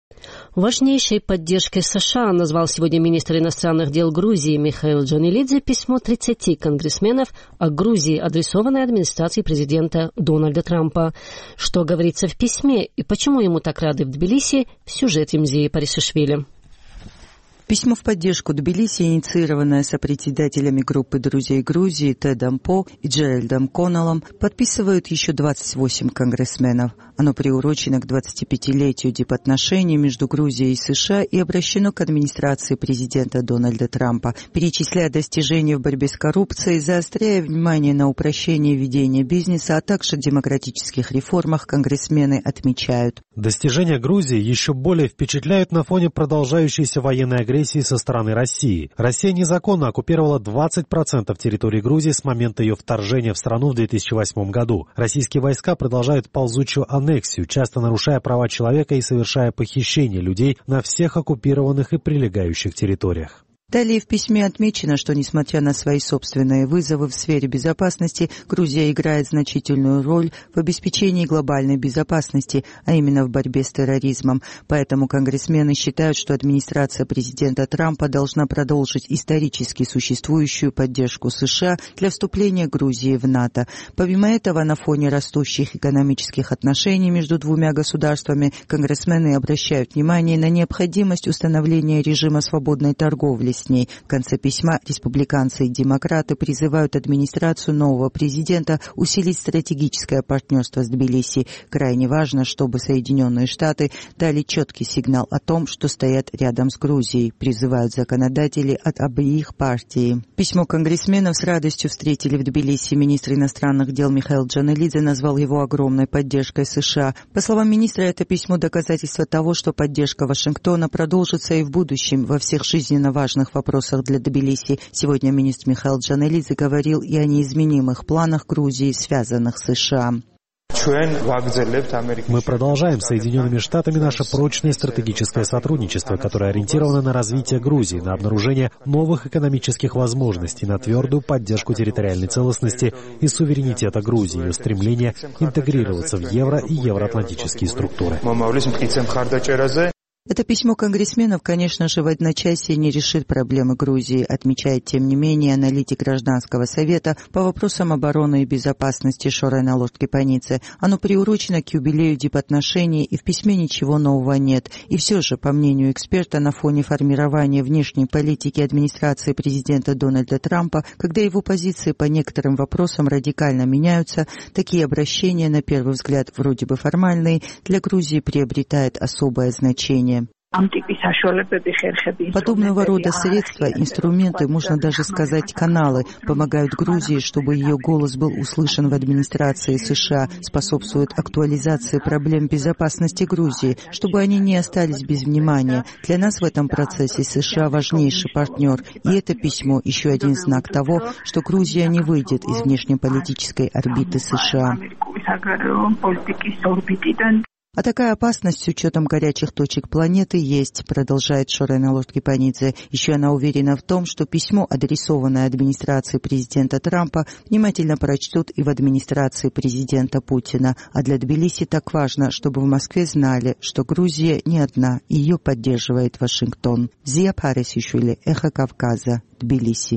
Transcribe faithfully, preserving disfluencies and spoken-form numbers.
Важнейшей поддержкой США назвал сегодня министр иностранных дел Грузии Михаил Джанелидзе письмо тридцати конгрессменов о Грузии, адресованное администрации президента Дональда Трампа. Что говорится в письме и почему ему так рады в Тбилиси, в сюжете Мзии Парисишвили. Письмо в поддержку Тбилиси, инициированное сопредседателями группы друзей Грузии Тедом По и Джеральдом Коннеллом, подписывают еще двадцать восемь конгрессменов. Оно приурочено к двадцатипятилетию дипотношений между Грузией и США и обращено к администрации президента Дональда Трампа, перечисляя достижения в борьбе с коррупцией, заостряя внимание на упрощении ведения бизнеса, а также демократических реформах. Конгрессмены отмечают: достижения Грузии еще более впечатляют на фоне продолжающейся военной агрессии со стороны России. Россия незаконно оккупировала двадцать процентов территории Грузии с момента ее вторжения в страну в две тысячи восьмом году. Российские войска продолжают ползучую аннексию, часто нарушая права человека и совершая похищение людей на всех оккупированных и прилегающих территориях. Далее в письме отмечено, что, несмотря на свои собственные вызовы в сфере безопасности, Грузия играет значительную роль в обеспечении глобальной безопасности, а именно в борьбе с терроризмом. Поэтому конгрессмены считают, что администрация президента Трампа должна продолжить исторически существующую поддержку США для вступления Грузии в НАТО. Помимо этого, на фоне растущих экономических отношений между двумя государствами, конгрессмены обращают внимание на необходимость установления режима свободной торговли с ней. В конце письма республиканцы и демократы призывают администрацию нового президента усилить стратегическое партнерство с Тбилиси. Крайне важно, чтобы Соединенные Штаты дали четкий сигнал о том, что стоят рядом с Грузией, призывают законодатели от обеих партий. Письмо конгрессменов с радостью встретили в Тбилиси. Министр иностранных дел Михаил Джанелидзе назвал его огромной поддержкой США. По словам министра, это письмо доказательство того, что поддержка Вашингтона продолжится и в будущем во всех жизненно важных вопросах для Тбилиси. Сегодня министр Михаил Джанелидзе говорил и о неизменимых планах Грузии, связанных с США. Мы продолжаем с Соединенными Штатами наше прочное стратегическое сотрудничество, которое ориентировано на развитие Грузии, на обнаружение новых экономических возможностей, на твердую поддержку территориальной целостности и суверенитета Грузии, ее стремление интегрироваться в евро и евроатлантические структуры. Это письмо конгрессменов, конечно же, в одночасье не решит проблемы Грузии, отмечает, тем не менее, аналитик Гражданского совета по вопросам обороны и безопасности Шорена Лорд-Кипанице. Оно приурочено к юбилею дипотношений, и в письме ничего нового нет. И все же, по мнению эксперта, на фоне формирования внешней политики администрации президента Дональда Трампа, когда его позиции по некоторым вопросам радикально меняются, такие обращения, на первый взгляд, вроде бы формальные, для Грузии приобретают особое значение. Подобного рода средства, инструменты, можно даже сказать каналы, помогают Грузии, чтобы ее голос был услышан в администрации США, способствуют актуализации проблем безопасности Грузии, чтобы они не остались без внимания. Для нас в этом процессе США важнейший партнер, и это письмо еще один знак того, что Грузия не выйдет из внешнеполитической орбиты США. А такая опасность с учетом горячих точек планеты есть, продолжает Шорена Лорд-Кипанидзе. Еще она уверена в том, что письмо, адресованное администрации президента Трампа, внимательно прочтут и в администрации президента Путина. А для Тбилиси так важно, чтобы в Москве знали, что Грузия не одна, ее поддерживает Вашингтон. Мзия Парисишвили, Эхо Кавказа, Тбилиси.